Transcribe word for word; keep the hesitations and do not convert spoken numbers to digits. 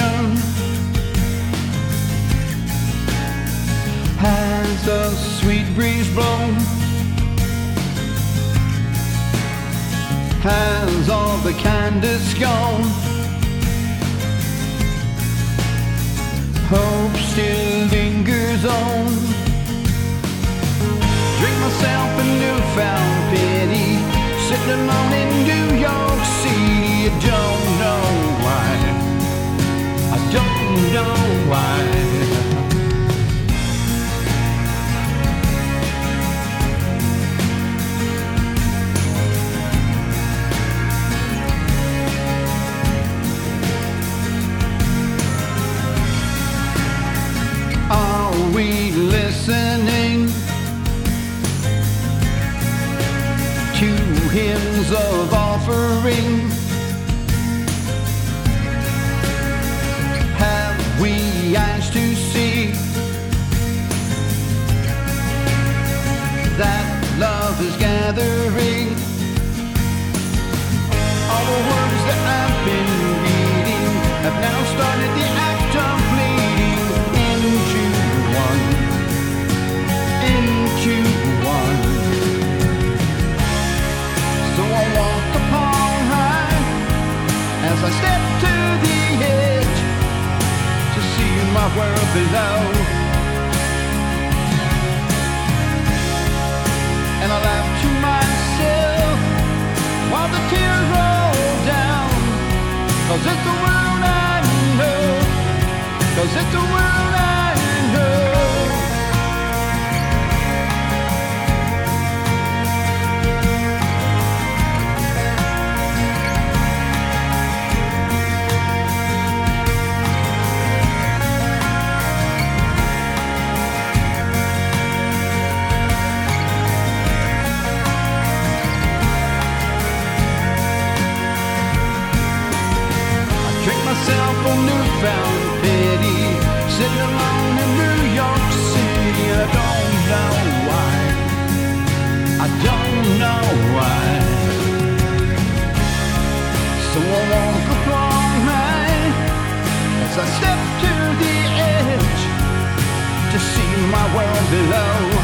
ocean has a sweet breeze blown, has all the kindest gone. Hope still lingers on. Drink myself a newfound pity, sitting alone in New York City. I don't know why, I don't know why. Are we listening to hymns of offering? Have we eyes to see that love is gathering? All the words that I've been reading have now started the act of bleeding into one, into one. So I walk upon high as I step to the edge to see my world below. And I laugh to myself while the tears roll down, 'cause it's the world I know, 'cause it's the world I know. Myself a newfound pity, sitting alone in New York City. I don't know why, I don't know why. So I walk upon high as I step to the edge to see my world below.